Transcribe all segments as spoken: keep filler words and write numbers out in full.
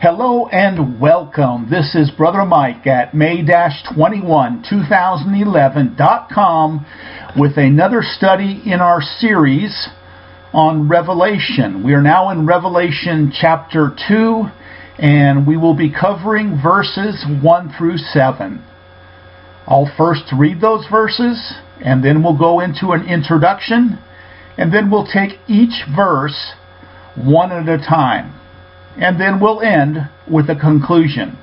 Hello and welcome. This is Brother Mike at May twenty-first, twenty eleven dot com with another study in our series on Revelation. We are now in Revelation chapter two, and we will be covering verses one through seven. I'll first read those verses, and then we'll go into an introduction, and then we'll take each verse one at a time. And then we'll end with a conclusion.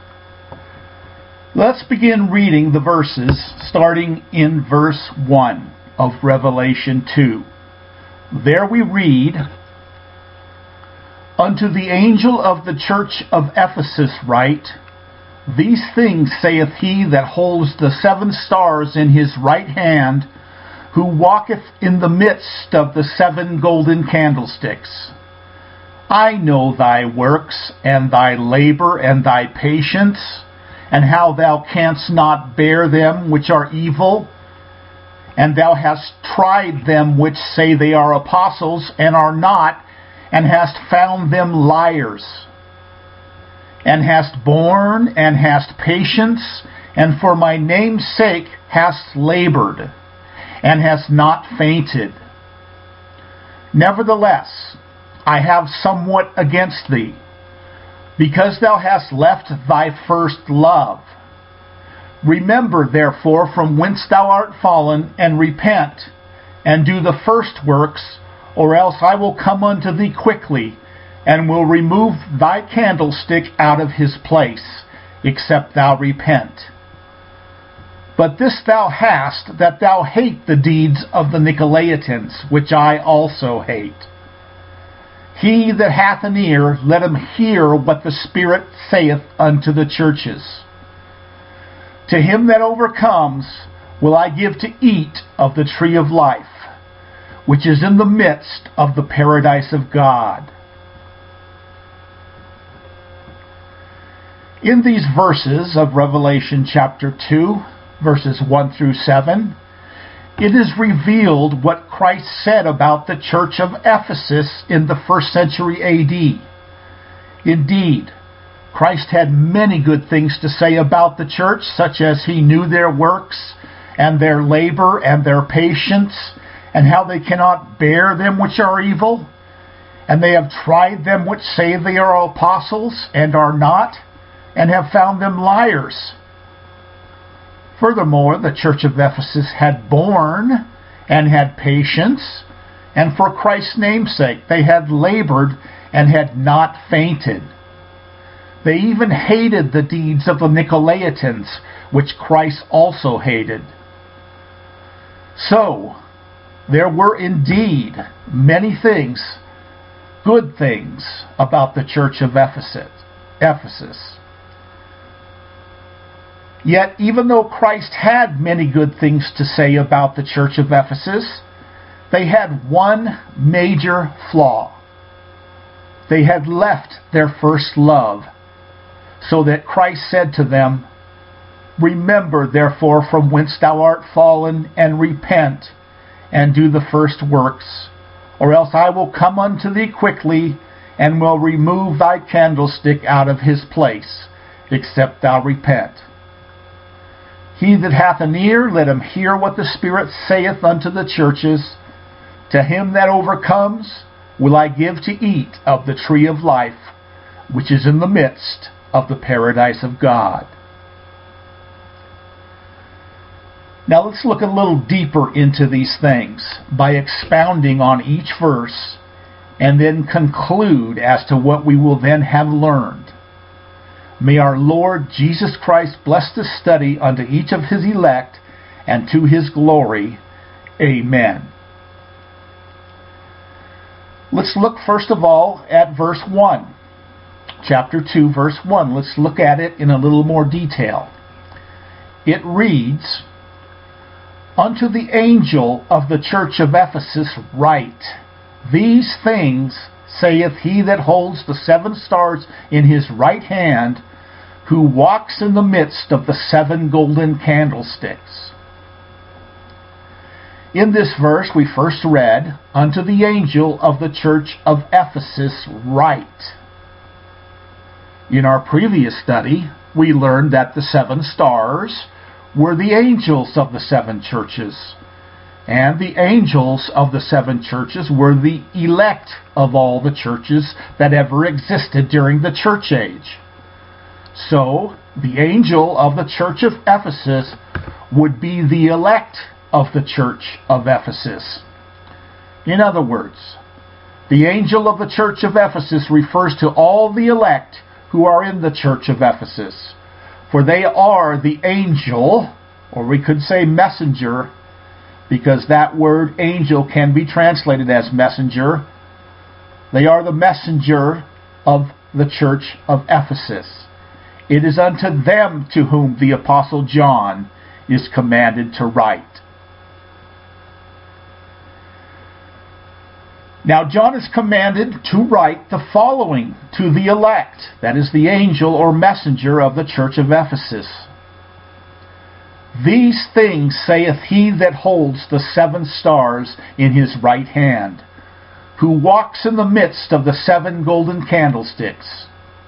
Let's begin reading the verses starting in verse one of Revelation two. There we read, "Unto the angel of the church of Ephesus write, These things saith he that holds the seven stars in his right hand, who walketh in the midst of the seven golden candlesticks. I know thy works, and thy labor, and thy patience, and how thou canst not bear them which are evil. And thou hast tried them which say they are apostles, and are not, and hast found them liars. And hast borne, and hast patience, and for my name's sake hast labored, and hast not fainted. Nevertheless, I have somewhat against thee, because thou hast left thy first love. Remember therefore from whence thou art fallen, and repent, and do the first works, or else I will come unto thee quickly, and will remove thy candlestick out of his place, except thou repent. But this thou hast, that thou hate the deeds of the Nicolaitans, which I also hate. He that hath an ear, let him hear what the Spirit saith unto the churches. To him that overcomes will I give to eat of the tree of life, which is in the midst of the paradise of God." In these verses of Revelation chapter two, verses one through seven, it is revealed what Christ said about the church of Ephesus in the first century A D. Indeed, Christ had many good things to say about the church, such as he knew their works and their labor and their patience, and how they cannot bear them which are evil, and they have tried them which say they are apostles and are not, and have found them liars. Furthermore, the church of Ephesus had borne and had patience, and for Christ's name's sake they had labored and had not fainted. They even hated the deeds of the Nicolaitans, which Christ also hated. So, there were indeed many things, good things, about the church of Ephesus. Ephesus. Yet, even though Christ had many good things to say about the church of Ephesus, they had one major flaw. They had left their first love, so that Christ said to them, "Remember therefore from whence thou art fallen, and repent, and do the first works, or else I will come unto thee quickly, and will remove thy candlestick out of his place, except thou repent. He that hath an ear, let him hear what the Spirit saith unto the churches. To him that overcomes will I give to eat of the tree of life, which is in the midst of the paradise of God." Now let's look a little deeper into these things by expounding on each verse, and then conclude as to what we will then have learned. May our Lord Jesus Christ bless this study unto each of his elect, and to his glory. Amen. Let's look first of all at verse one. Chapter two, verse one. Let's look at it in a little more detail. It reads, "Unto the angel of the church of Ephesus write, These things saith he that holds the seven stars in his right hand, who walks in the midst of the seven golden candlesticks." In this verse we first read, "Unto the angel of the church of Ephesus write." In our previous study, we learned that the seven stars were the angels of the seven churches, and the angels of the seven churches were the elect of all the churches that ever existed during the church age. So, the angel of the church of Ephesus would be the elect of the church of Ephesus. In other words, the angel of the church of Ephesus refers to all the elect who are in the church of Ephesus, for they are the angel, or we could say messenger, because that word angel can be translated as messenger. They are the messenger of the church of Ephesus. It is unto them to whom the Apostle John is commanded to write. Now John is commanded to write the following to the elect, that is the angel or messenger of the church of Ephesus. These things saith he that holds the seven stars in his right hand, who walks in the midst of the seven golden candlesticks.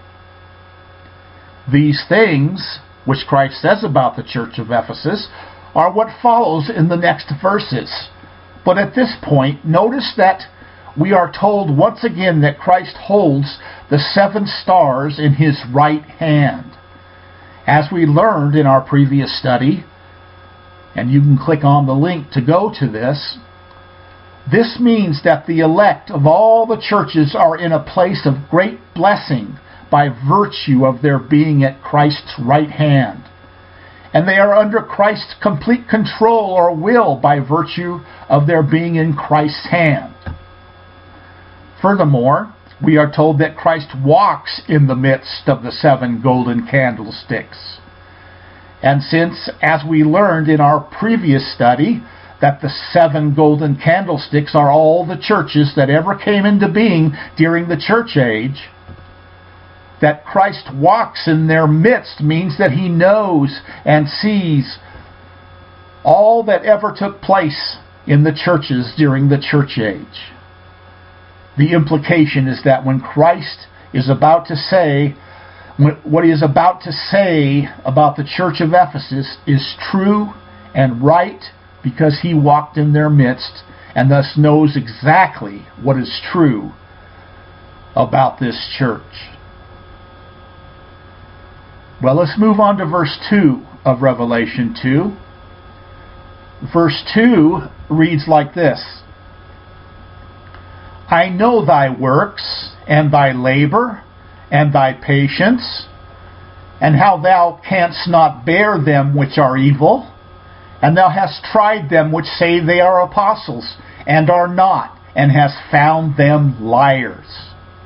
These things, which Christ says about the church of Ephesus, are what follows in the next verses. But at this point, notice that we are told once again that Christ holds the seven stars in his right hand. As we learned in our previous study, and you can click on the link to go to this, this means that the elect of all the churches are in a place of great blessing by virtue of their being at Christ's right hand. And they are under Christ's complete control or will by virtue of their being in Christ's hand. Furthermore, we are told that Christ walks in the midst of the seven golden candlesticks. And since, as we learned in our previous study, that the seven golden candlesticks are all the churches that ever came into being during the church age, that Christ walks in their midst means that he knows and sees all that ever took place in the churches during the church age. The implication is that when Christ is about to say, what he is about to say about the church of Ephesus is true and right because he walked in their midst and thus knows exactly what is true about this church. Well, let's move on to verse two of Revelation two. Verse two reads like this: I know thy works, and thy labor, and thy patience, and how thou canst not bear them which are evil, and thou hast tried them which say they are apostles, and are not, and hast found them liars.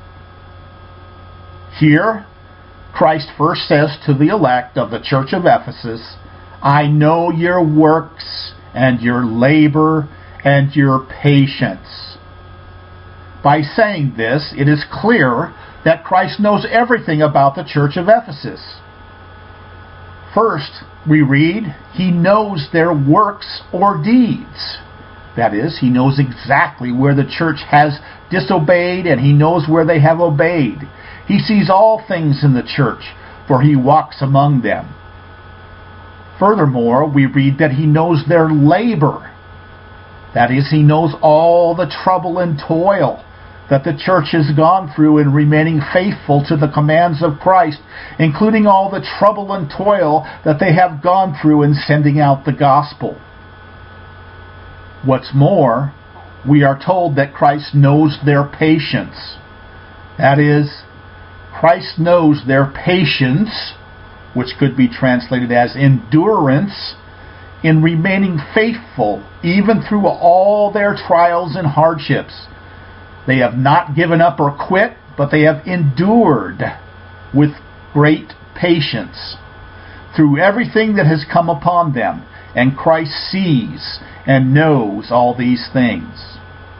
Here, Christ first says to the elect of the church of Ephesus, I know your works, and your labor, and your patience. By saying this, it is clear that Christ knows everything about the church of Ephesus. First, we read, he knows their works or deeds. That is, he knows exactly where the church has disobeyed and he knows where they have obeyed. He sees all things in the church, for he walks among them. Furthermore, we read that he knows their labor. That is, he knows all the trouble and toil that the church has gone through in remaining faithful to the commands of Christ, including all the trouble and toil that they have gone through in sending out the gospel. What's more, we are told that Christ knows their patience. That is, Christ knows their patience, which could be translated as endurance, in remaining faithful even through all their trials and hardships. They have not given up or quit, but they have endured with great patience through everything that has come upon them. And Christ sees and knows all these things.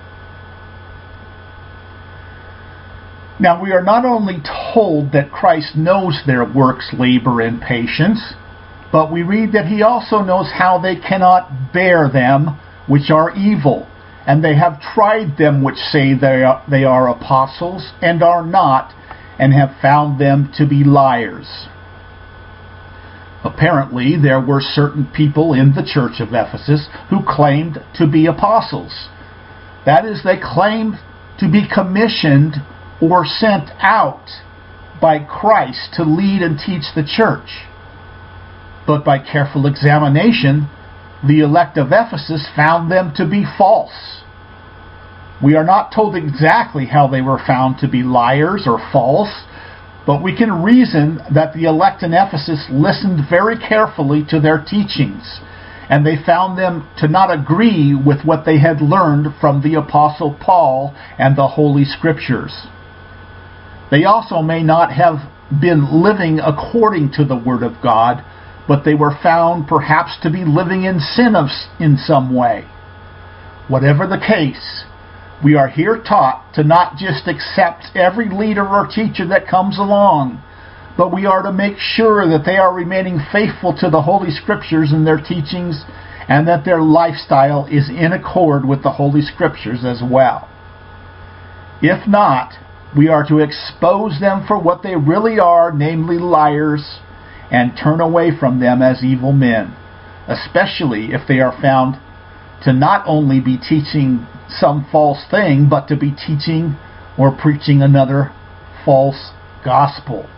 Now, we are not only told that Christ knows their works, labor, and patience, but we read that he also knows how they cannot bear them which are evil. And they have tried them which say they are, they are apostles and are not, and have found them to be liars. Apparently, there were certain people in the church of Ephesus who claimed to be apostles. That is, they claimed to be commissioned or sent out by Christ to lead and teach the church. But by careful examination, the elect of Ephesus found them to be false. We are not told exactly how they were found to be liars or false, but we can reason that the elect in Ephesus listened very carefully to their teachings, and they found them to not agree with what they had learned from the Apostle Paul and the Holy Scriptures. They also may not have been living according to the Word of God, but they were found perhaps to be living in sin of, in some way. Whatever the case, we are here taught to not just accept every leader or teacher that comes along, but we are to make sure that they are remaining faithful to the Holy Scriptures and their teachings, and that their lifestyle is in accord with the Holy Scriptures as well. If not, we are to expose them for what they really are, namely liars, and turn away from them as evil men, especially if they are found to not only be teaching some false thing, but to be teaching or preaching another false gospel.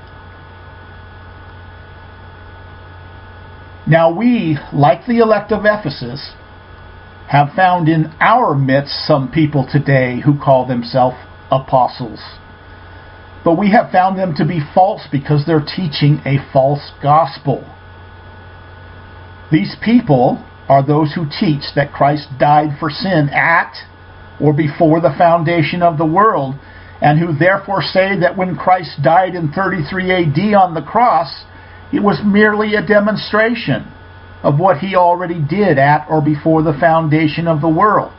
Now we, like the elect of Ephesus, have found in our midst some people today who call themselves apostles. But we have found them to be false because they're teaching a false gospel. These people are those who teach that Christ died for sin at or before the foundation of the world, and who therefore say that when Christ died in thirty-three A D on the cross, it was merely a demonstration of what he already did at or before the foundation of the world.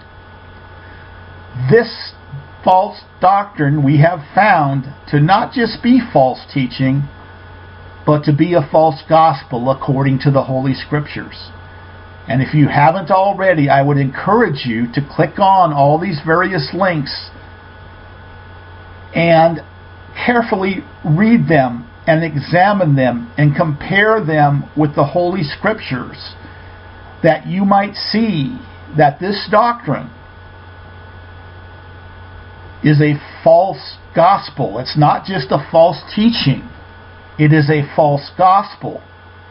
This false doctrine we have found to not just be false teaching, but to be a false gospel according to the Holy Scriptures. And if you haven't already, I would encourage you to click on all these various links and carefully read them and examine them and compare them with the Holy Scriptures, that you might see that this doctrine is a false gospel. It's not just a false teaching. It is a false gospel.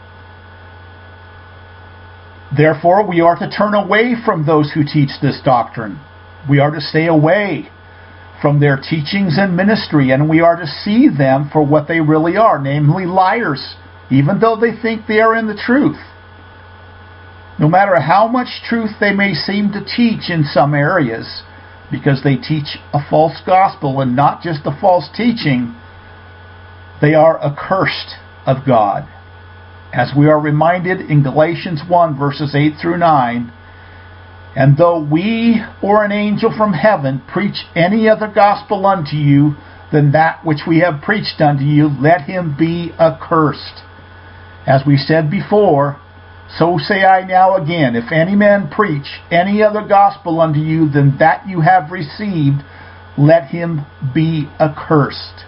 Therefore, we are to turn away from those who teach this doctrine. We are to stay away from their teachings and ministry, and we are to see them for what they really are, namely liars, even though they think they are in the truth. No matter how much truth they may seem to teach in some areas, because they teach a false gospel and not just a false teaching, they are accursed of God. As we are reminded in Galatians one, verses eight through nine, and though we or an angel from heaven preach any other gospel unto you than that which we have preached unto you, let him be accursed. As we said before, so say I now again, if any man preach any other gospel unto you than that you have received, let him be accursed.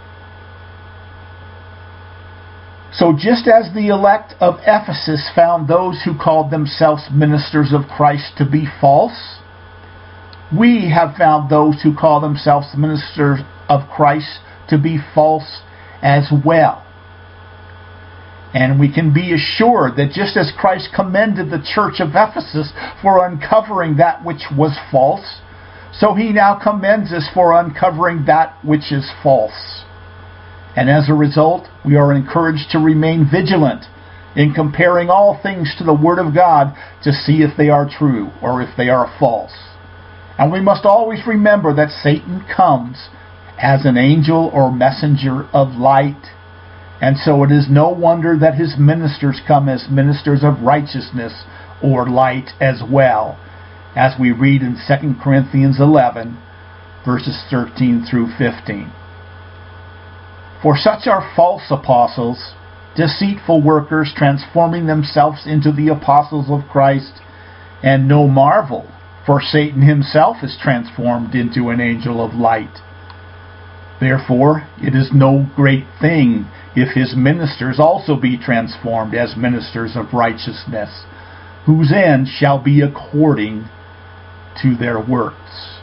So just as the elect of Ephesus found those who called themselves ministers of Christ to be false, we have found those who call themselves ministers of Christ to be false as well. And we can be assured that just as Christ commended the church of Ephesus for uncovering that which was false, so he now commends us for uncovering that which is false. And as a result, we are encouraged to remain vigilant in comparing all things to the Word of God to see if they are true or if they are false. And we must always remember that Satan comes as an angel or messenger of light. And so it is no wonder that his ministers come as ministers of righteousness or light as well, as we read in Second Corinthians eleven, verses thirteen through fifteen. For such are false apostles, deceitful workers, transforming themselves into the apostles of Christ. And no marvel, for Satan himself is transformed into an angel of light. Therefore, it is no great thing if his ministers also be transformed as ministers of righteousness, whose end shall be according to their works.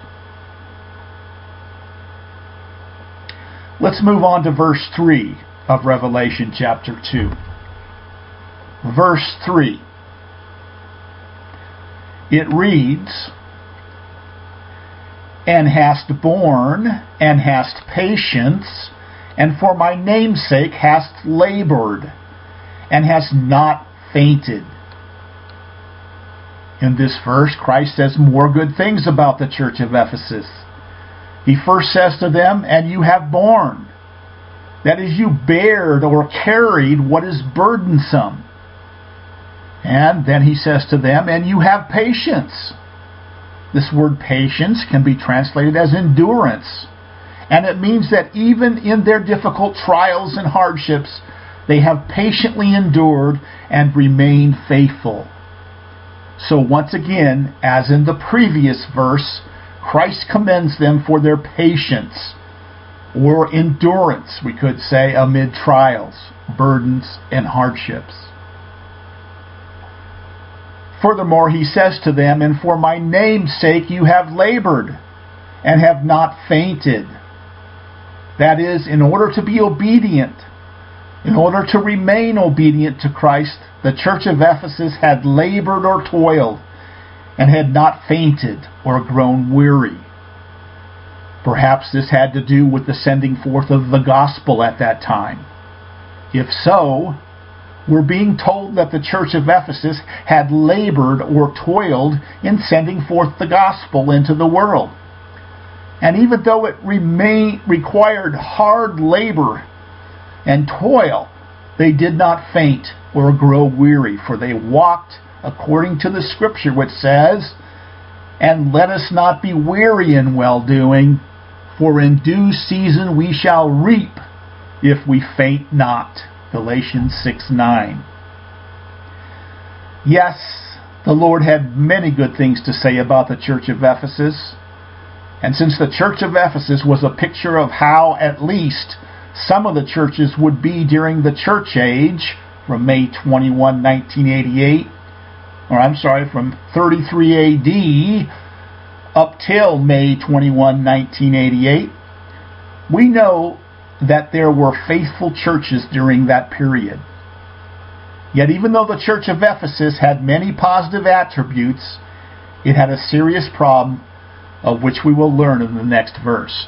Let's move on to verse three of Revelation chapter two. Verse three. It reads, "And hast borne, and hast patience, and for my name's sake hast labored, and hast not fainted." In this verse, Christ says more good things about the church of Ephesus. He first says to them, "And you have borne." That is, you bared or carried what is burdensome. And then he says to them, "And you have patience." This word patience can be translated as endurance. And it means that even in their difficult trials and hardships, they have patiently endured and remained faithful. So once again, as in the previous verse, Christ commends them for their patience, or endurance, we could say, amid trials, burdens, and hardships. Furthermore, he says to them, "And for my name's sake you have labored, and have not fainted." That is, in order to be obedient, in order to remain obedient to Christ, the church of Ephesus had labored or toiled, and had not fainted or grown weary. Perhaps this had to do with the sending forth of the gospel at that time. If so, we're being told that the church of Ephesus had labored or toiled in sending forth the gospel into the world. And even though it remained, required hard labor and toil, they did not faint or grow weary, for they walked according to the scripture which says, "And let us not be weary in well-doing, for in due season we shall reap if we faint not." Galatians six nine. Yes, the Lord had many good things to say about the church of Ephesus. And since the church of Ephesus was a picture of how at least some of the churches would be during the church age, from May twenty-first, nineteen eighty-eight, or I'm sorry, from thirty-three A D up till May twenty-first, nineteen eighty-eight, we know that there were faithful churches during that period. Yet even though the church of Ephesus had many positive attributes, it had a serious problem, of which we will learn in the next verse.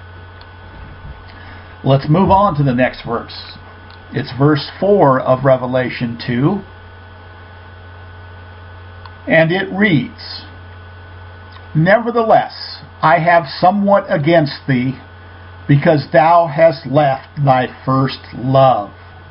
Let's move on to the next verse. It's verse four of Revelation two. And it reads, "Nevertheless, I have somewhat against thee, because thou hast left thy first love."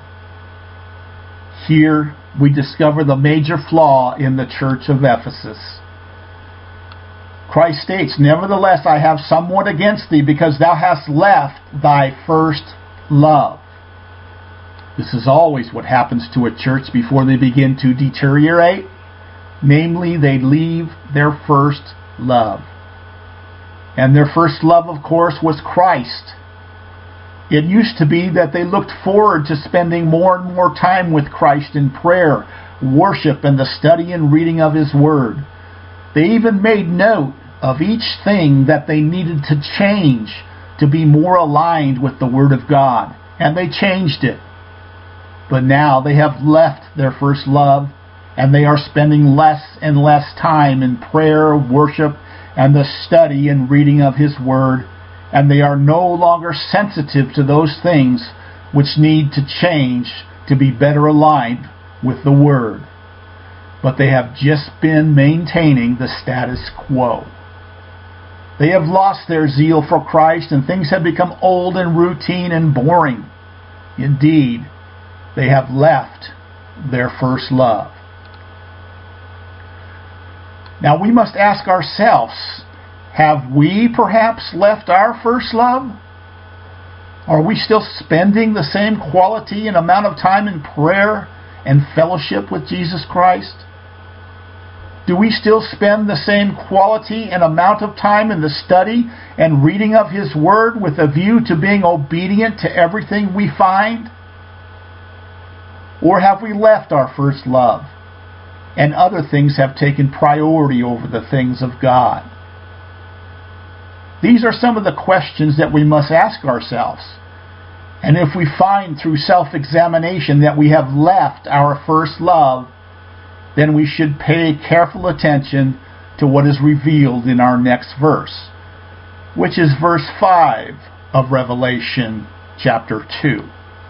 Here we discover the major flaw in the church of Ephesus. Christ states, "Nevertheless, I have somewhat against thee, because thou hast left thy first love." This is always what happens to a church before they begin to deteriorate. Namely, they leave their first love. And their first love, of course, was Christ. It used to be that they looked forward to spending more and more time with Christ in prayer, worship, and the study and reading of His Word. They even made note of each thing that they needed to change to be more aligned with the Word of God. And they changed it. But now they have left their first love, and they are spending less and less time in prayer, worship, and the study and reading of His Word, and they are no longer sensitive to those things which need to change to be better aligned with the Word. But they have just been maintaining the status quo. They have lost their zeal for Christ, and things have become old and routine and boring. Indeed, they have left their first love. Now we must ask ourselves, have we perhaps left our first love? Are we still spending the same quality and amount of time in prayer and fellowship with Jesus Christ? Do we still spend the same quality and amount of time in the study and reading of His Word with a view to being obedient to everything we find? Or have we left our first love and other things have taken priority over the things of God? These are some of the questions that we must ask ourselves. And if we find through self-examination that we have left our first love, then we should pay careful attention to what is revealed in our next verse, which is verse five of Revelation chapter two.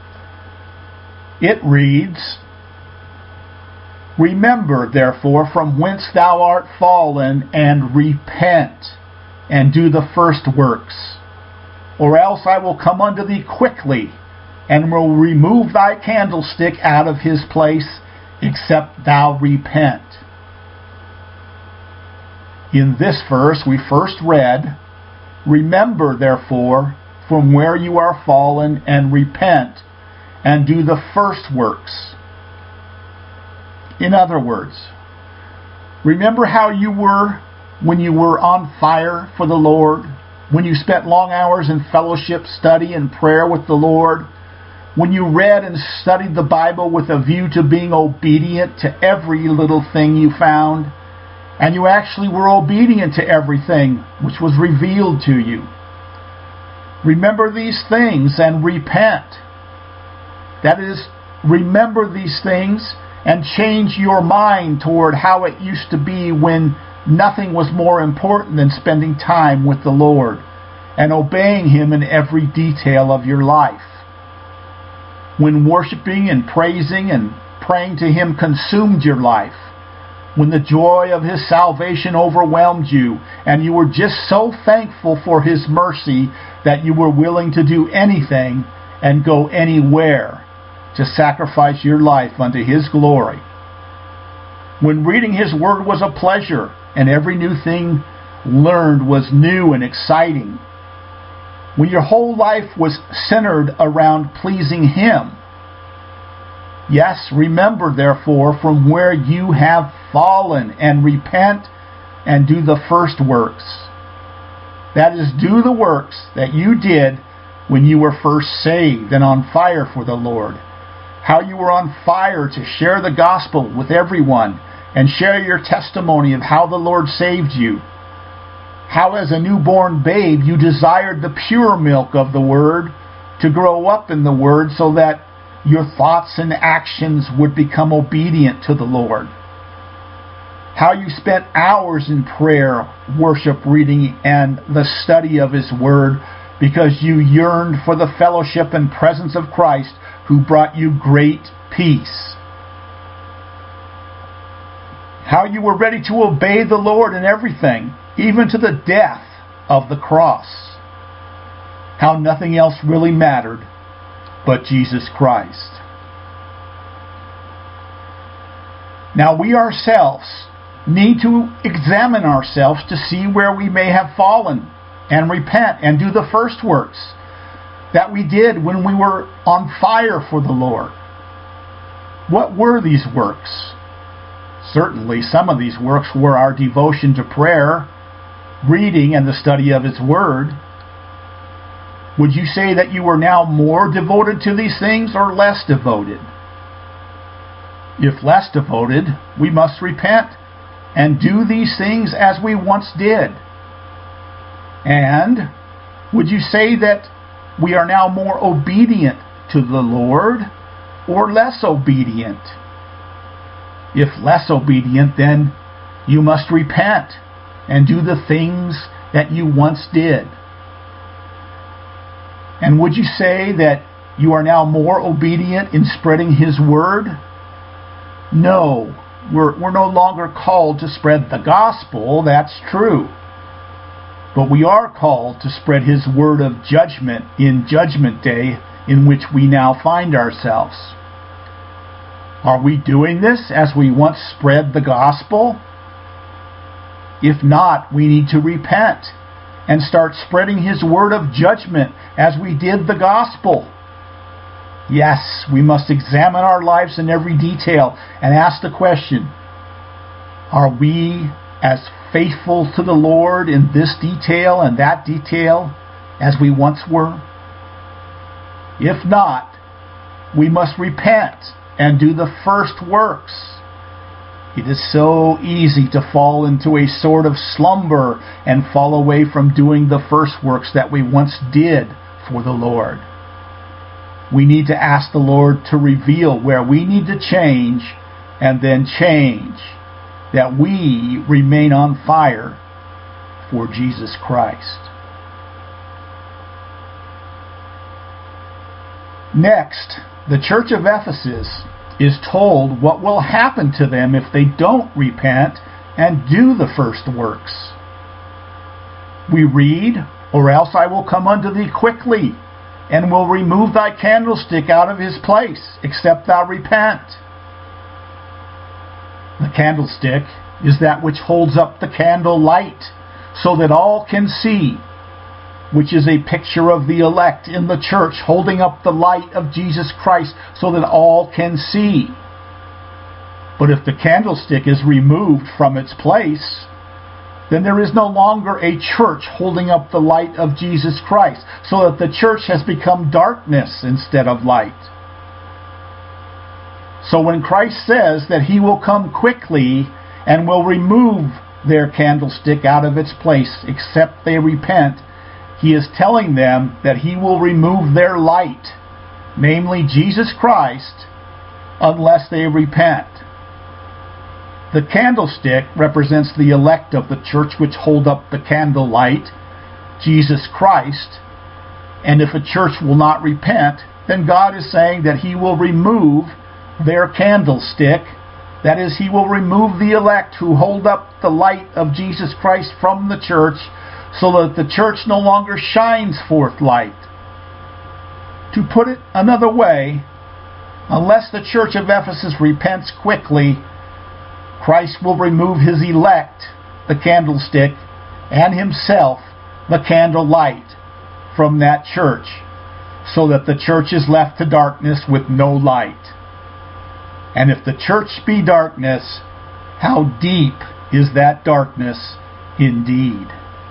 It reads, "Remember, therefore, from whence thou art fallen, and repent, and do the first works. Or else I will come unto thee quickly, and will remove thy candlestick out of his place, except thou repent." In this verse we first read, "Remember, therefore, from where you are fallen, and repent, and do the first works." In other words, remember how you were when you were on fire for the Lord, when you spent long hours in fellowship, study, and prayer with the Lord, when you read and studied the Bible with a view to being obedient to every little thing you found, and you actually were obedient to everything which was revealed to you. Remember these things and repent. That is, remember these things and change your mind toward how it used to be when nothing was more important than spending time with the Lord and obeying Him in every detail of your life. When worshiping and praising and praying to Him consumed your life, when the joy of His salvation overwhelmed you and you were just so thankful for His mercy that you were willing to do anything and go anywhere to sacrifice your life unto His glory. When reading His Word was a pleasure and every new thing learned was new and exciting. When your whole life was centered around pleasing Him. Yes, remember, therefore, from where you have fallen, and repent and do the first works. That is, do the works that you did when you were first saved and on fire for the Lord. How you were on fire to share the gospel with everyone and share your testimony of how the Lord saved you. How as a newborn babe you desired the pure milk of the Word, to grow up in the Word so that your thoughts and actions would become obedient to the Lord. How you spent hours in prayer, worship, reading, and the study of His Word because you yearned for the fellowship and presence of Christ, who brought you great peace. How you were ready to obey the Lord in everything, even to the death of the cross. How nothing else really mattered but Jesus Christ. Now we ourselves need to examine ourselves to see where we may have fallen and repent and do the first works that we did when we were on fire for the Lord. What were these works? Certainly some of these works were our devotion to prayer, reading, and the study of His Word. Would you say that you are now more devoted to these things or less devoted? If less devoted, we must repent and do these things as we once did. And would you say that we are now more obedient to the Lord or less obedient? If less obedient, then you must repent and do the things that you once did. And would you say that you are now more obedient in spreading His Word? No, we're, we're no longer called to spread the gospel, that's true. But we are called to spread His Word of judgment in Judgment Day, in which we now find ourselves. Are we doing this as we once spread the gospel? If not, we need to repent and start spreading His word of judgment as we did the gospel. Yes, we must examine our lives in every detail and ask the question, Are we as faithful to the Lord in this detail and that detail as we once were? If not, we must repent and do the first works. It is so easy to fall into a sort of slumber and fall away from doing the first works that we once did for the Lord. We need to ask the Lord to reveal where we need to change and then change, that we remain on fire for Jesus Christ. Next, the church of Ephesus is told what will happen to them if they don't repent and do the first works. We read, "Or else I will come unto thee quickly, and will remove thy candlestick out of his place, except thou repent." The candlestick is that which holds up the candle light, so that all can see, which is a picture of the elect in the church holding up the light of Jesus Christ so that all can see. But if the candlestick is removed from its place, then there is no longer a church holding up the light of Jesus Christ, so that the church has become darkness instead of light. So when Christ says that he will come quickly and will remove their candlestick out of its place except they repent, he is telling them that he will remove their light, namely Jesus Christ, unless they repent. The candlestick represents the elect of the church which hold up the candle light, Jesus Christ, and if a church will not repent, then God is saying that he will remove their candlestick. That is, he will remove the elect who hold up the light of Jesus Christ from the church, so that the church no longer shines forth light. To put it another way, unless the church of Ephesus repents quickly, Christ will remove his elect, the candlestick, and himself, the candle light, from that church, so that the church is left to darkness with no light. And if the church be darkness, how deep is that darkness indeed?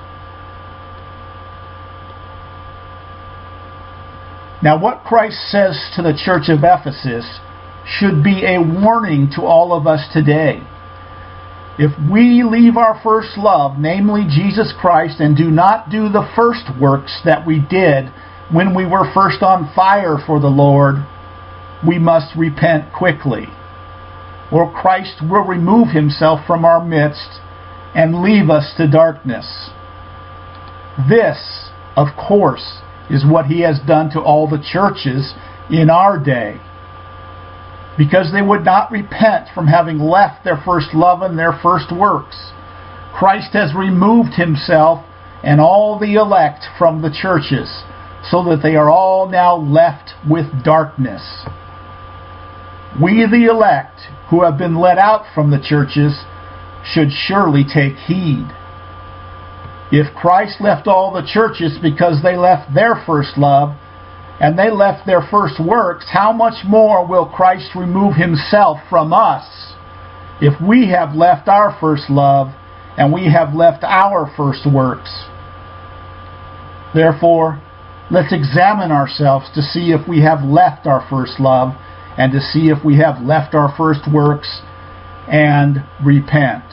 Now, what Christ says to the church of Ephesus should be a warning to all of us today. If we leave our first love, namely Jesus Christ, and do not do the first works that we did when we were first on fire for the Lord, we must repent quickly, or Christ will remove himself from our midst and leave us to darkness. This, of course, is what he has done to all the churches in our day, because they would not repent from having left their first love and their first works. Christ has removed himself and all the elect from the churches, so that they are all now left with darkness. We, the elect, who have been let out from the churches, should surely take heed. If Christ left all the churches because they left their first love, and they left their first works, how much more will Christ remove himself from us if we have left our first love and we have left our first works? Therefore, let's examine ourselves to see if we have left our first love and to see if we have left our first works and repent.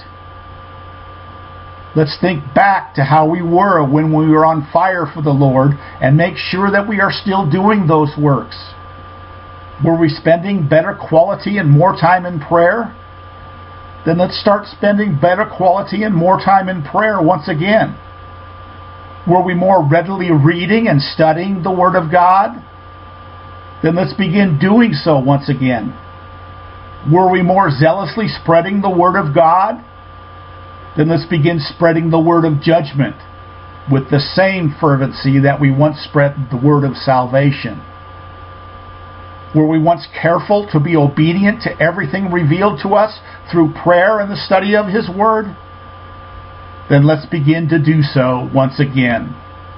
Let's think back to how we were when we were on fire for the Lord and make sure that we are still doing those works. Were we spending better quality and more time in prayer? Then let's start spending better quality and more time in prayer once again. Were we more readily reading and studying the Word of God? Then let's begin doing so once again. Were we more zealously spreading the Word of God? Then let's begin spreading the word of judgment with the same fervency that we once spread the word of salvation. Were we once careful to be obedient to everything revealed to us through prayer and the study of his word? Then let's begin to do so once again.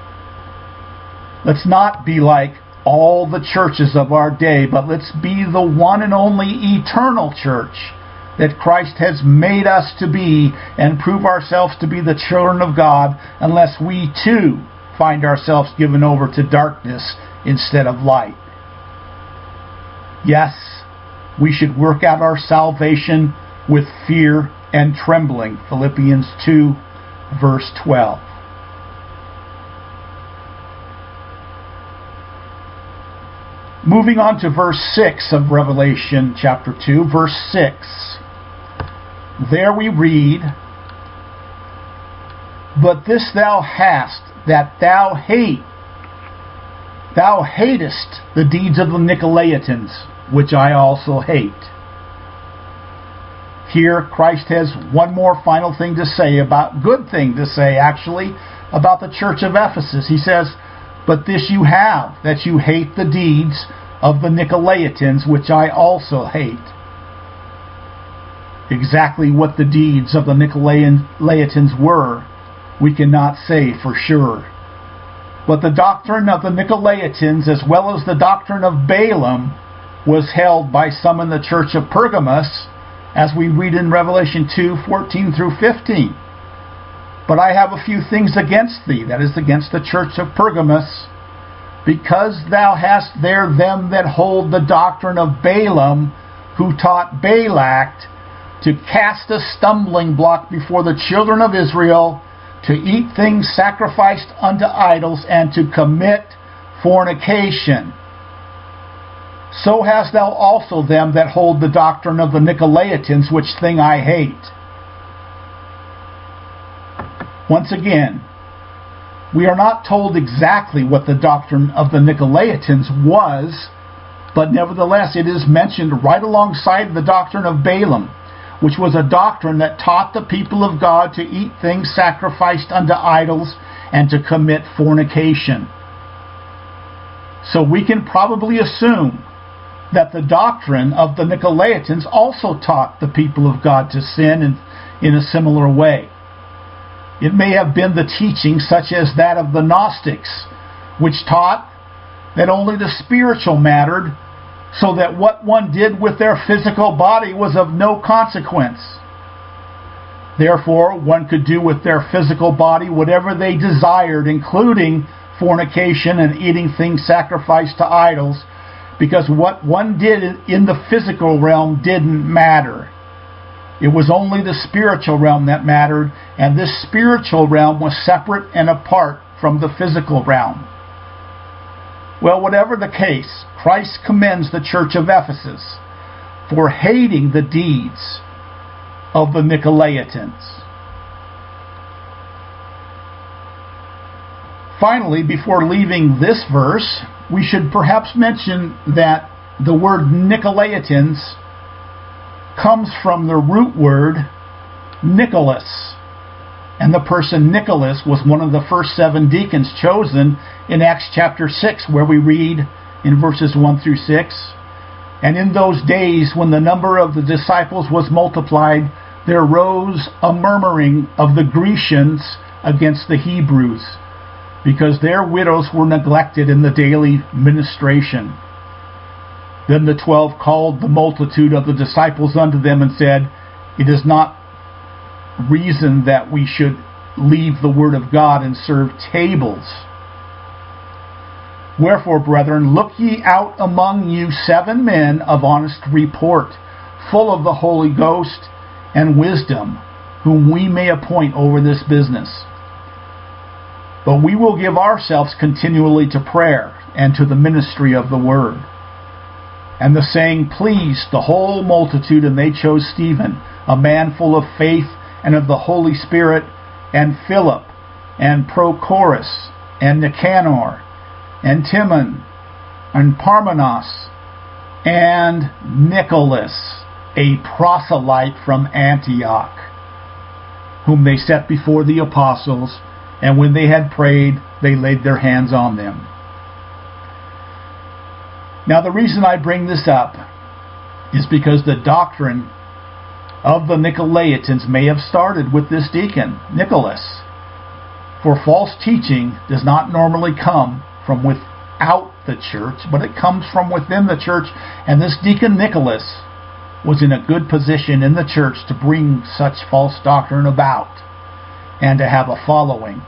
Let's not be like all the churches of our day, but let's be the one and only eternal church, that Christ has made us to be and prove ourselves to be the children of God unless we too find ourselves given over to darkness instead of light. Yes, we should work out our salvation with fear and trembling. Philippians two, verse twelve. Moving on to verse six of Revelation chapter two, verse six. There we read, "But this thou hast, that thou hate, thou hatest the deeds of the Nicolaitans, which I also hate." Here, Christ has one more final thing to say about, good thing to say actually, about the church of Ephesus. He says, "But this you have, that you hate the deeds of the Nicolaitans, which I also hate." Exactly what the deeds of the Nicolaitans were, we cannot say for sure. But the doctrine of the Nicolaitans, as well as the doctrine of Balaam, was held by some in the church of Pergamos, as we read in Revelation two, fourteen through fifteen. "But I have a few things against thee," that is, against the church of Pergamos, "because thou hast there them that hold the doctrine of Balaam, who taught Balak to cast a stumbling block before the children of Israel, to eat things sacrificed unto idols, and to commit fornication. So hast thou also them that hold the doctrine of the Nicolaitans, which thing I hate." Once again, we are not told exactly what the doctrine of the Nicolaitans was, but nevertheless it is mentioned right alongside the doctrine of Balaam, which was a doctrine that taught the people of God to eat things sacrificed unto idols and to commit fornication. So we can probably assume that the doctrine of the Nicolaitans also taught the people of God to sin in, in a similar way. It may have been the teaching such as that of the Gnostics, which taught that only the spiritual mattered, so that what one did with their physical body was of no consequence. Therefore, one could do with their physical body whatever they desired, including fornication and eating things sacrificed to idols, because what one did in the physical realm didn't matter. It was only the spiritual realm that mattered, and this spiritual realm was separate and apart from the physical realm. Well, whatever the case, Christ commends the church of Ephesus for hating the deeds of the Nicolaitans. Finally, before leaving this verse, we should perhaps mention that the word Nicolaitans comes from the root word Nicholas. And the person Nicholas was one of the first seven deacons chosen in Acts chapter six, where we read in verses one through six, "And in those days when the number of the disciples was multiplied, there rose a murmuring of the Grecians against the Hebrews, because their widows were neglected in the daily ministration. Then the twelve called the multitude of the disciples unto them and said, It is not reason that we should leave the word of God and serve tables. Wherefore, brethren, look ye out among you seven men of honest report, full of the Holy Ghost and wisdom, whom we may appoint over this business. But we will give ourselves continually to prayer and to the ministry of the word." And the saying pleased the whole multitude, and they chose Stephen, a man full of faith and of the Holy Spirit, and Philip, and Prochorus, and Nicanor, and Timon, and Parmenas, and Nicholas, a proselyte from Antioch, whom they set before the apostles, and when they had prayed, they laid their hands on them. Now, the reason I bring this up is because the doctrine of the Nicolaitans may have started with this deacon, Nicholas. For false teaching does not normally come from without the church, but it comes from within the church, and this deacon Nicholas was in a good position in the church to bring such false doctrine about and to have a following.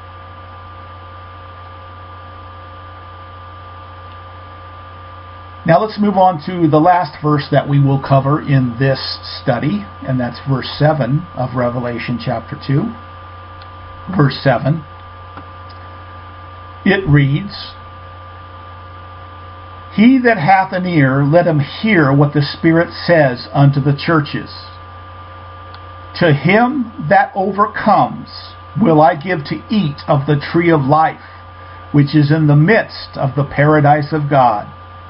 Now let's move on to the last verse that we will cover in this study, and that's verse seven of Revelation chapter two. Verse seven. It reads, "He that hath an ear, let him hear what the Spirit says unto the churches. To him that overcomes will I give to eat of the tree of life, which is in the midst of the paradise of God."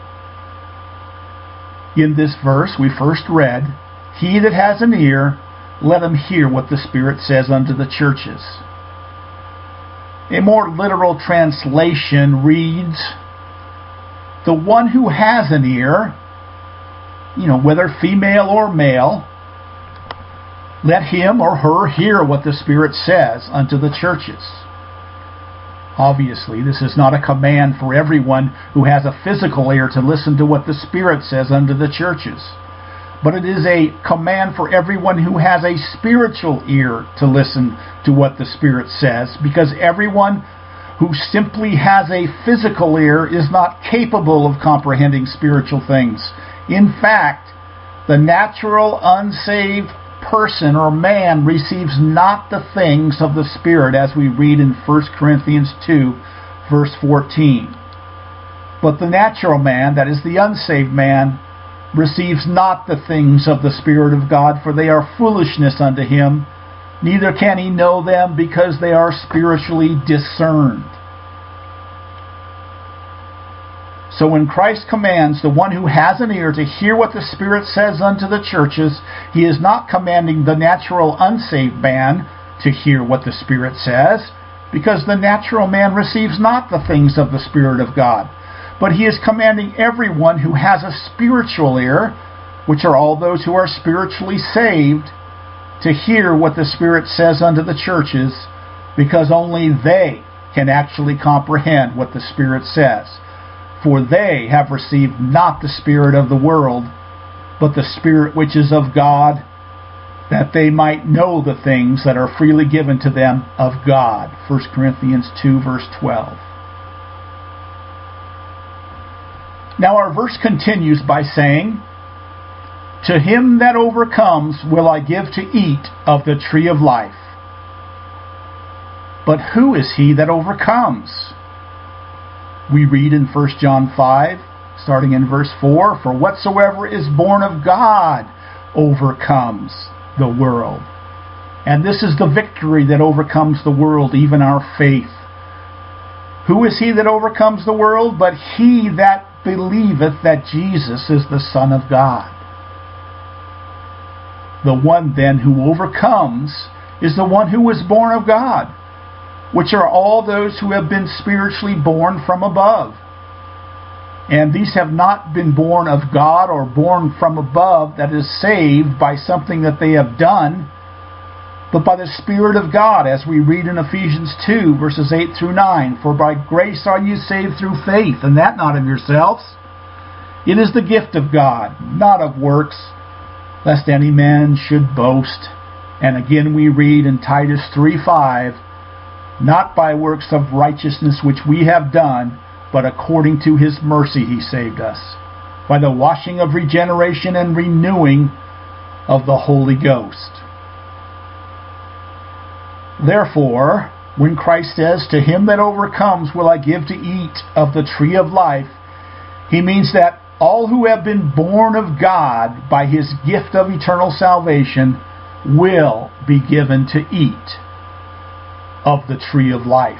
In this verse we first read, "He that has an ear, let him hear what the Spirit says unto the churches." A more literal translation reads, "The one who has an ear, you know, whether female or male, let him or her hear what the Spirit says unto the churches." Obviously, this is not a command for everyone who has a physical ear to listen to what the Spirit says unto the churches. But it is a command for everyone who has a spiritual ear to listen to what the Spirit says, because everyone who simply has a physical ear is not capable of comprehending spiritual things. In fact, the natural, unsaved person or man receives not the things of the Spirit, as we read in First Corinthians two, verse fourteen. But the natural man, that is the unsaved man, receives not the things of the Spirit of God, for they are foolishness unto him, neither can he know them, because they are spiritually discerned. So when Christ commands the one who has an ear to hear what the Spirit says unto the churches, he is not commanding the natural unsaved man to hear what the Spirit says, because the natural man receives not the things of the Spirit of God. But he is commanding everyone who has a spiritual ear, which are all those who are spiritually saved, to hear what the Spirit says unto the churches, because only they can actually comprehend what the Spirit says. For they have received not the spirit of the world, but the Spirit which is of God, that they might know the things that are freely given to them of God. First Corinthians two, verse twelve. Now our verse continues by saying, "To him that overcomes will I give to eat of the tree of life." But who is he that overcomes? We read in First John five, starting in verse four, "For whatsoever is born of God overcomes the world." And this is the victory that overcomes the world, even our faith. Who is he that overcomes the world? But he that believeth that Jesus is the Son of God. The one then who overcomes is the one who was born of God, which are all those who have been spiritually born from above. And these have not been born of God or born from above, that is saved by something that they have done, but by the Spirit of God, as we read in Ephesians two, verses eight through nine. "For by grace are you saved through faith, and that not of yourselves. It is the gift of God, not of works, lest any man should boast." And again we read in Titus three five, "Not by works of righteousness which we have done, but according to his mercy he saved us, by the washing of regeneration and renewing of the Holy Ghost." Therefore, when Christ says, "To him that overcomes will I give to eat of the tree of life," he means that all who have been born of God by his gift of eternal salvation will be given to eat of the tree of life.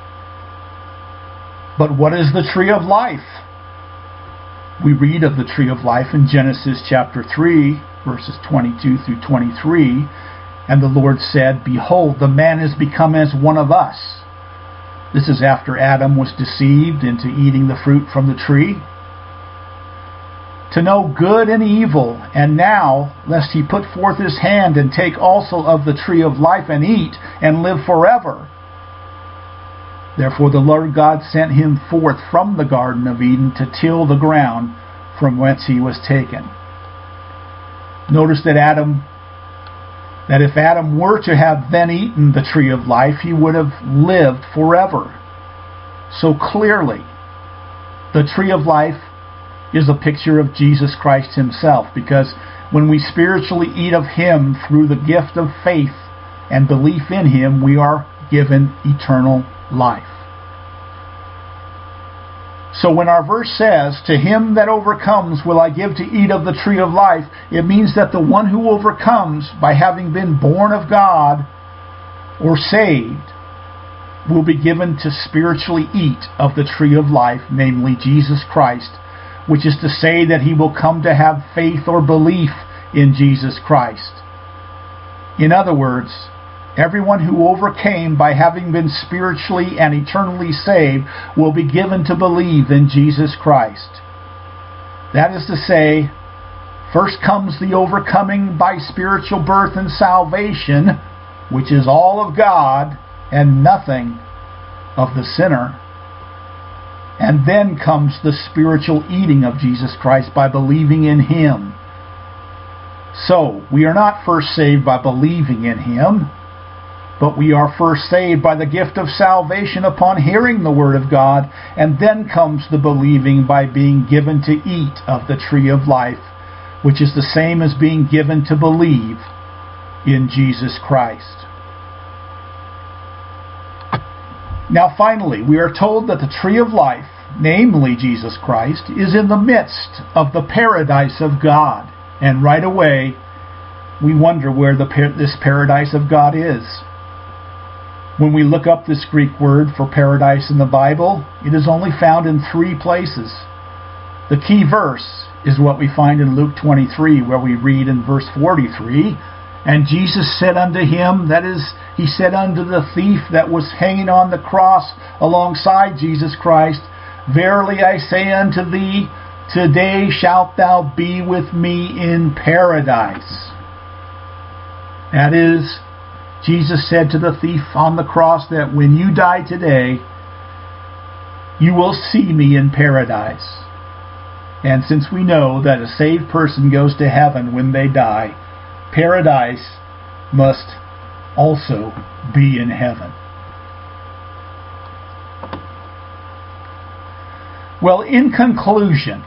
But what is the tree of life? We read of the tree of life in Genesis chapter three, verses twenty-two through twenty-three, "And the Lord said, Behold, the man is become as one of us." This is after Adam was deceived into eating the fruit from the tree. "To know good and evil, and now, lest he put forth his hand and take also of the tree of life and eat, and live forever. Therefore the Lord God sent him forth from the Garden of Eden to till the ground from whence he was taken." Notice that Adam, that if Adam were to have then eaten the tree of life, he would have lived forever. So clearly, the tree of life is a picture of Jesus Christ himself, because when we spiritually eat of him through the gift of faith and belief in him, we are given eternal life. So when our verse says, "To him that overcomes will I give to eat of the tree of life," it means that the one who overcomes by having been born of God or saved will be given to spiritually eat of the tree of life, namely Jesus Christ, which is to say that he will come to have faith or belief in Jesus Christ. In other words, everyone who overcame by having been spiritually and eternally saved will be given to believe in Jesus Christ. That is to say, first comes the overcoming by spiritual birth and salvation, which is all of God and nothing of the sinner. And then comes the spiritual eating of Jesus Christ by believing in him. So, we are not first saved by believing in him, but we are first saved by the gift of salvation upon hearing the Word of God, and then comes the believing by being given to eat of the tree of life, which is the same as being given to believe in Jesus Christ. Now finally, we are told that the tree of life, namely Jesus Christ, is in the midst of the paradise of God. And right away, we wonder where the, this paradise of God is. When we look up this Greek word for paradise in the Bible, it is only found in three places. The key verse is what we find in Luke twenty-three, where we read in verse forty-three, "And Jesus said unto him," that is, he said unto the thief that was hanging on the cross alongside Jesus Christ, "Verily I say unto thee, today shalt thou be with me in paradise." That is, Jesus said to the thief on the cross that when you die today, you will see me in paradise. And since we know that a saved person goes to heaven when they die, paradise must also be in heaven. Well, in conclusion,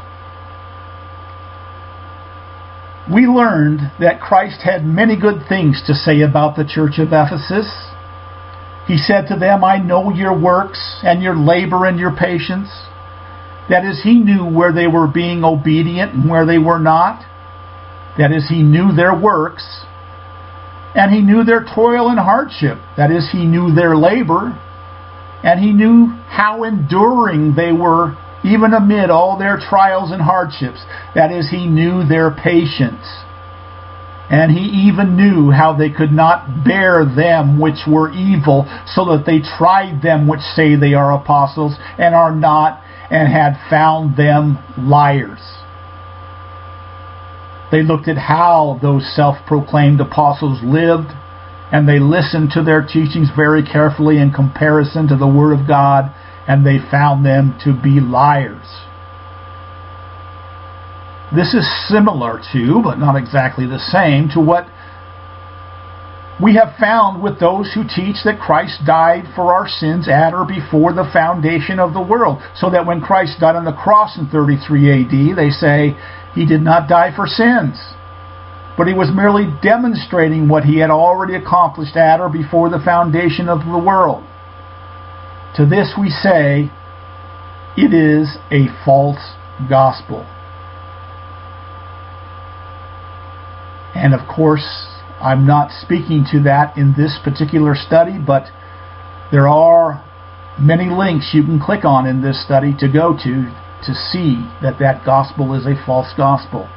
we learned that Christ had many good things to say about the church of Ephesus. He said to them, "I know your works and your labor and your patience." That is, he knew where they were being obedient and where they were not. That is, he knew their works. And he knew their toil and hardship. That is, he knew their labor. And he knew how enduring they were even amid all their trials and hardships. That is, he knew their patience. And he even knew how they could not bear them which were evil, so that they tried them which say they are apostles and are not, and had found them liars. They looked at how those self-proclaimed apostles lived, and they listened to their teachings very carefully in comparison to the Word of God, and they found them to be liars. This is similar to, but not exactly the same, to what we have found with those who teach that Christ died for our sins at or before the foundation of the world. So that when Christ died on the cross in thirty-three A D, they say he did not die for sins, but he was merely demonstrating what he had already accomplished at or before the foundation of the world. To this we say, it is a false gospel. And of course, I'm not speaking to that in this particular study, but there are many links you can click on in this study to go to to see that that gospel is a false gospel.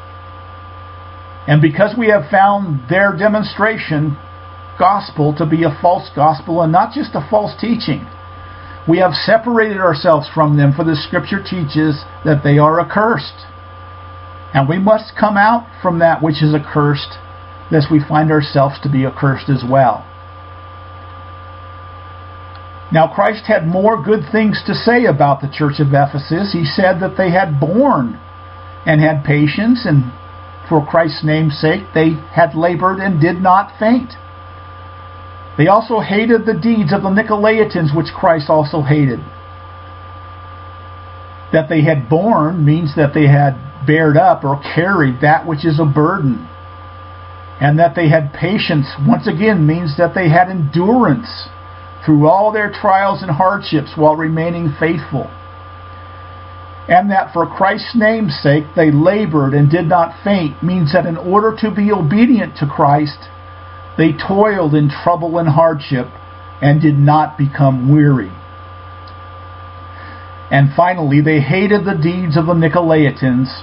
And because we have found their demonstration gospel to be a false gospel and not just a false teaching, we have separated ourselves from them, for the Scripture teaches that they are accursed. And we must come out from that which is accursed, lest we find ourselves to be accursed as well. Now, Christ had more good things to say about the church of Ephesus. He said that they had borne and had patience and for Christ's name's sake, they had labored and did not faint. They also hated the deeds of the Nicolaitans, which Christ also hated. That they had borne means that they had bared up or carried that which is a burden. And that they had patience, once again, means that they had endurance through all their trials and hardships while remaining faithful. And that for Christ's name's sake they labored and did not faint means that in order to be obedient to Christ, they toiled in trouble and hardship and did not become weary. And finally, they hated the deeds of the Nicolaitans.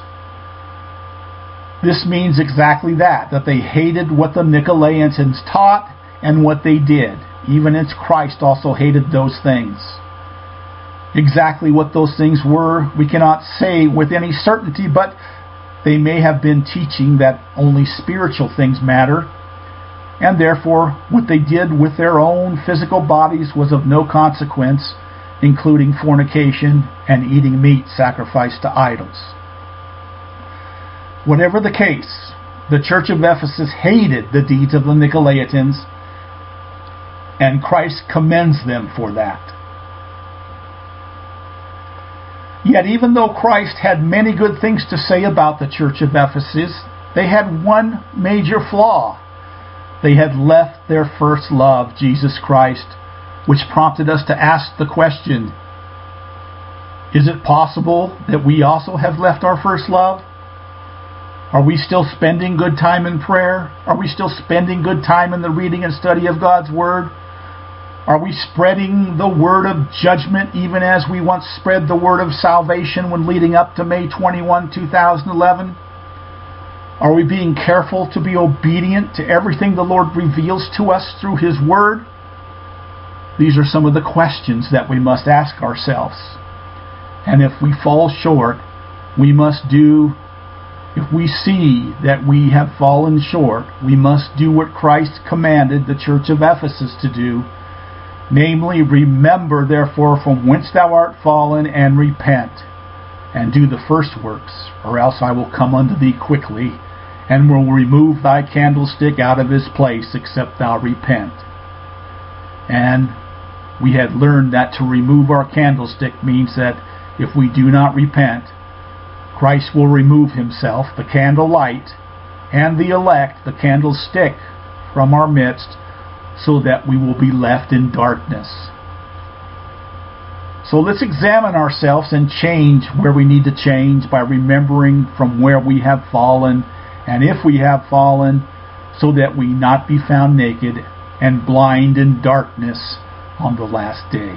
This means exactly that, that they hated what the Nicolaitans taught and what they did, even as Christ also hated those things. Exactly what those things were, we cannot say with any certainty, but they may have been teaching that only spiritual things matter, and therefore what they did with their own physical bodies was of no consequence, including fornication and eating meat sacrificed to idols. Whatever the case, the church of Ephesus hated the deeds of the Nicolaitans, and Christ commends them for that. Yet even though Christ had many good things to say about the church of Ephesus, they had one major flaw. They had left their first love, Jesus Christ, which prompted us to ask the question, is it possible that we also have left our first love? Are we still spending good time in prayer? Are we still spending good time in the reading and study of God's Word? Are we spreading the word of judgment even as we once spread the word of salvation when leading up to May twenty-first, two thousand eleven? Are we being careful to be obedient to everything the Lord reveals to us through His Word? These are some of the questions that we must ask ourselves. And if we fall short, we must do, if we see that we have fallen short, we must do what Christ commanded the church of Ephesus to do. Namely, remember therefore from whence thou art fallen, and repent, and do the first works, or else I will come unto thee quickly, and will remove thy candlestick out of his place, except thou repent. And we had learned that to remove our candlestick means that if we do not repent, Christ will remove Himself, the candle light, and the elect, the candlestick, from our midst, so that we will be left in darkness. So let's examine ourselves and change where we need to change by remembering from where we have fallen, and if we have fallen, so that we not be found naked and blind in darkness on the last day.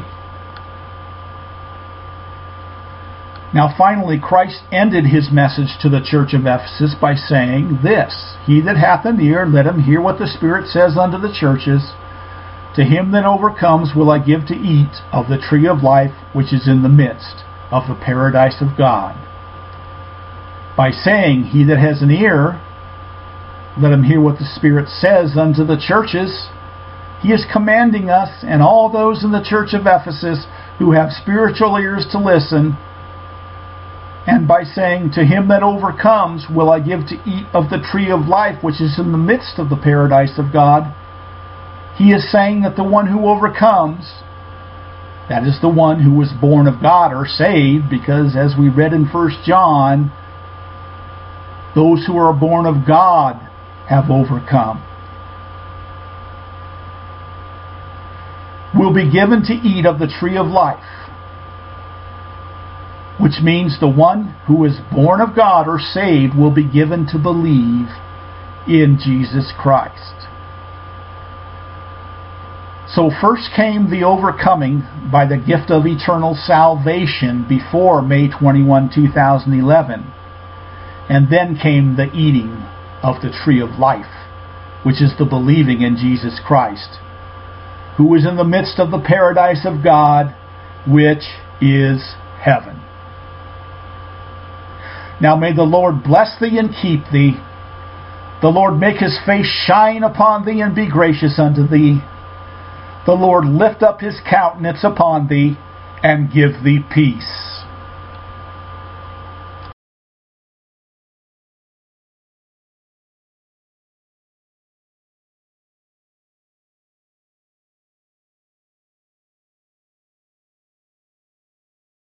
Now finally, Christ ended His message to the church of Ephesus by saying this, He that hath an ear, let him hear what the Spirit says unto the churches. To him that overcomes will I give to eat of the tree of life which is in the midst of the paradise of God. By saying, He that has an ear, let him hear what the Spirit says unto the churches, He is commanding us and all those in the church of Ephesus who have spiritual ears to listen. And by saying, to him that overcomes will I give to eat of the tree of life which is in the midst of the paradise of God, He is saying that the one who overcomes, that is the one who was born of God or saved, because as we read in First John, those who are born of God have overcome, will be given to eat of the tree of life, which means the one who is born of God or saved will be given to believe in Jesus Christ. So first came the overcoming by the gift of eternal salvation before May twenty-first, two thousand eleven. And then came the eating of the tree of life, which is the believing in Jesus Christ, who is in the midst of the paradise of God, which is heaven. Now may the Lord bless thee and keep thee. The Lord make His face shine upon thee and be gracious unto thee. The Lord lift up His countenance upon thee and give thee peace.